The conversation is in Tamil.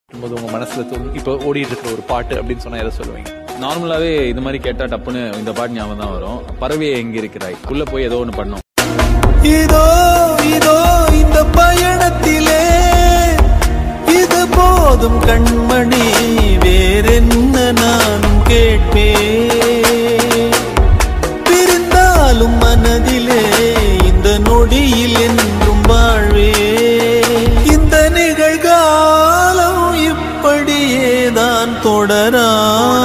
உங்க மனசுல இப்ப ஓடிட்டு இருக்கிற ஒரு பாட்டு அப்படின்னு சொன்னா எதை சொல்லுவீங்க? நார்மலாவே இது மாதிரி கேட்டா டப்புன்னு இந்த பாட்டு ஞாபகம் தான் வரும். பறவையே எங்க இருக்கிறாய், உள்ள போய் ஏதோ ஒண்ணு பண்ணோம். இதோ இதோ இந்த பயணத்திலே இது போதும் கண்மணி, வேறென்ன நானும் கேட்பேன். பிரிந்தாலும் மனதிலே இந்த நொடியில் என்றும் வாழ்வே. இந்த நிகழ்காலம் இப்படியேதான் தொடரா.